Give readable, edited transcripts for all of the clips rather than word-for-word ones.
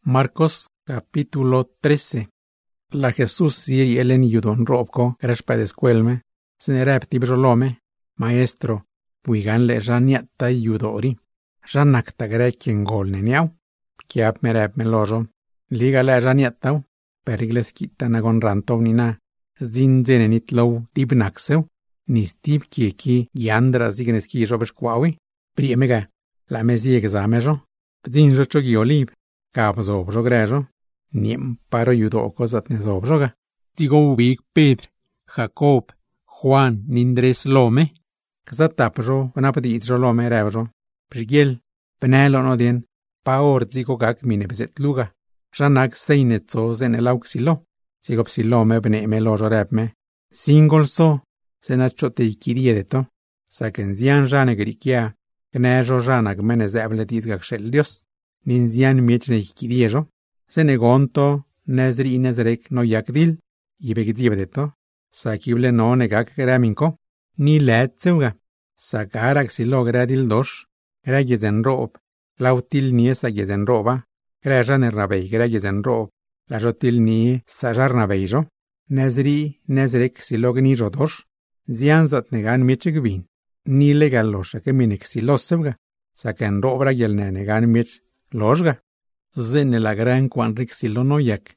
Marcos capítulo 13. La Jesús siri elen yudon robko rashpa descuelme, senerepti brolome, maestro, puiganle raniata yudori, ranakta grekin golne niau, kiap merep melojo, liga le raniatau, perigles kita nagon rantov nina, zinzene nitlow tibnakseu, nistib kieki yandra zigneski robeskwawi, priemega, la mesie examejo, bzinjo chogi olib, kapzo objogrejo, niem paro yudoko zatne zobjoga. Tigo ubik Pedro, Jacob, Juan, Nindres lome, kazatapjo, vanapadizo lome rebjo, prigel, penelo nodien, paor zigo gak mine bezet luga, janak seinetzo zen el auxilo, zigo psilome bene melojo rebme, singol so, senachote ikiriedeto, sakenzian jane grikia, gnejo janak mene zeble dizgak shel Dios, ninzian miechne ikiriejo, senegonto nezri nezrek no yakdil, ibegdibedeto, sakible no negak graminko, ni letzeuga, sakarak silo gradil dos, grayezen rob, lautil nie sayezen roba, grajan rabei grayezen rob, la rotil ni sajar nabeijo, nezri nezrek silo gni rodos, zianzat negan miechegvin, ni legal losha que minek siloseuga, saken robra yelne negan miech losga. Zene la gran quanric silonoyak,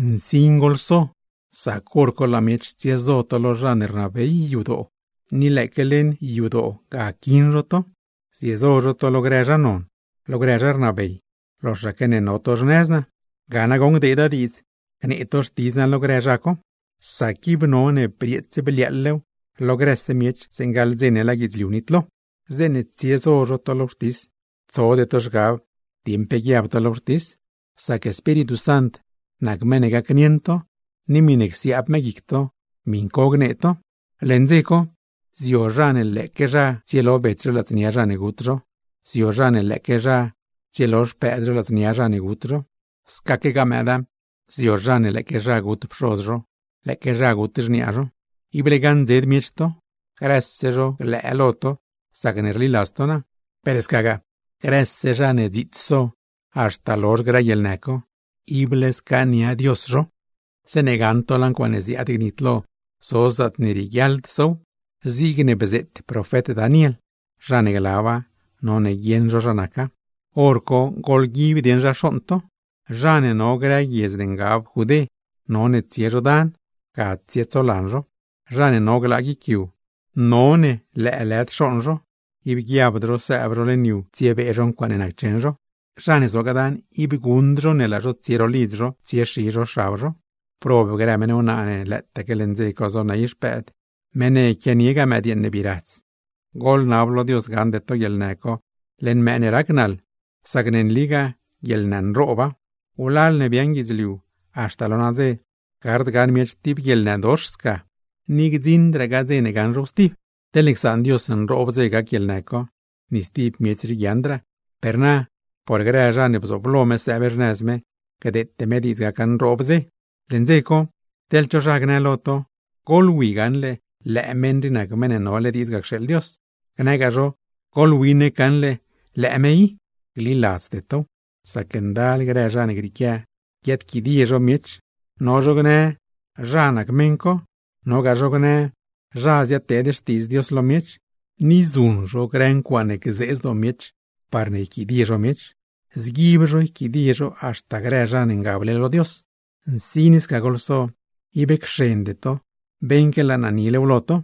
singol so, sacorco la miech tiezoto lo janer nabei yudo, ni lekelen yudo ga kinroto, siezojoto lo grejanon, lo grejar nabei, lo shakenen otos nezna, gana gong deda diz, knetos tizna lo grejako, sakib no ne prietse beliallew, lo gresse miech sengal zene la gizliunitlo, zene tiezojoto lo stis, de tosgav, tiempegiabto lortis, sa que Espíritu Sant, nagmenega kniento, ni minexiab megicto, mincogneto, lenziko, ziojane lekeja, cielo betrelatzniajane gutro, ziojane lekeja, cieloš pedrelatzniajane gutro, skake gameda, ziojane lekeja gut prodro, lekeja gut žniajo, iblegan zed miechto, kressejo leeloto, sagnerli lastona, pereskaga. Cresse jane ditso, hasta los grayelneco, ibles cania diosro, seneganto lanquanesi adignitlo, sozat nerigyald so, zigne bezet profete Daniel, jane galava, non egienjo janaka, orco golgiv den jashonto, jane no grayes dengab jude, non etziejo dan, gatzietzo lanjo, jane no glagikiu, none leelet shonjo, ibigiabdro sebro leniu tiebejon quanenachenjo, jane zogadan ibigundro nelajo tierolidro tieshijo shavro, probe gremene unane lette que lenzeco zona isped, mene kieniega medien nebirats. Gol nablo Dios gande to yelneco, len mene ragnal, sagnen liga yelnen roba, ulal nebiangizliu, hasta lonaze, gard gan miech tip yelnen dorska, nigzin dragazene gan rostip. Telexan Dios en robzega kielneko, nistip mietri yandra, perna, por greja ne bzoblome sebernezme, kadette medizga kan robze, lenzeko, telcho jagne loto, golwiganle, le emendina gmene no le dizga xel Dios, knegajo, golwine kanle, le emei, glilas deto, sakendal greja ne grikia, yet kidiejo miech, no jogne, janak menko, no gajogne, Razia tedes tis Dios lo miech, ni zunjo gren quane que zes lo miech, parne ikidiejo miech, zgibjo ikidiejo hasta grejan engable lo Dios, nsinis cagolso, ibek shendeto, benke la nanile uloto,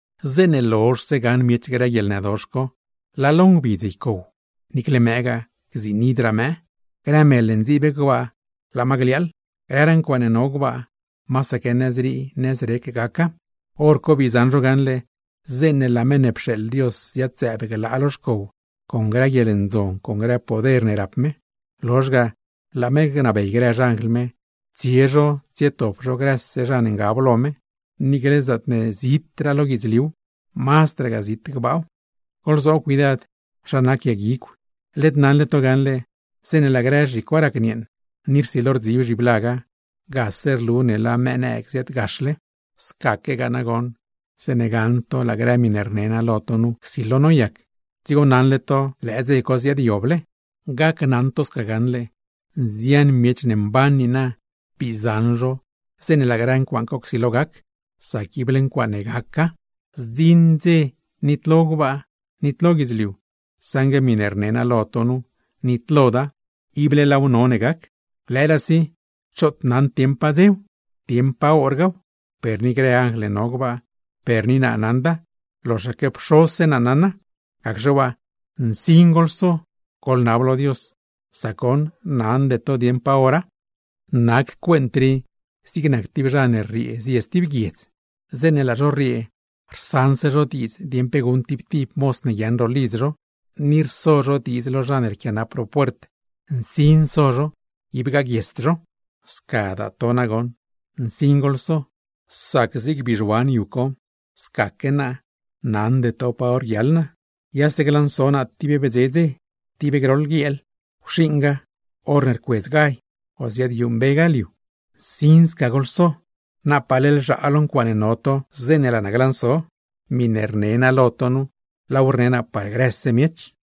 zenelor segan miech gregel nedoshko, la long biziko, niklemega, zinidra me, gremelen zibegwa, la maglial, greren quane nogwa, masake nezrek gaka, orco bizanjo ganle, zene la menepshel Dios yatzebege la aloshko, con grayelenzon, con gra poder nerapme, losga, la megna beigre janglme, tiejo, tietopjo grasse janengablome, nigrezatne zitra logizliu, mastraga zitgbau, colzo cuidad, janakia giku, letnan letoganle, zene la graji quaraknien, nirsilor ziuji blaga, gasser lune la menexet gashle, skake ganagon, seneganto la greminer nena lotonu xilonoyak, zigonanleto leze ikosia dioble, gak nantos kaganle, zian miech nembanina, pizanro, senelagran kwan koksilogak, sakiblen kwanegaka, zinze, nitlogba, nitlogizliu, sange minernena lotonu, nitloda, ible launonegak, lerasi, chotnan tiempazeu, tiempa orgaw, pernigre angle nogba, pernina ananda, los akep shosen anana, akjoba, nsingolso, kol nablo Dios, sakon nan de to tiempa ora, nak cuentri, signak tibjane rie, si estibgiets, zenela jo rie, rsanse jo diz, diempegun tip mosne yan ro lizro, nir sojo diz lo janer kiana propuert, nsin sojo, ibga giestro, skada tonagon, nsingolso, sakzik bijwan yuko, skakena, nan de topa orialna, ya seglan sona tibe bezeze, tibe grol giel, shinga, orner kwezgai, osiad yumbegaliu, sins kagolso, napalel jaalon kwanenoto, zenela naglanso, minernena lotonu, laurnena pargresse miech.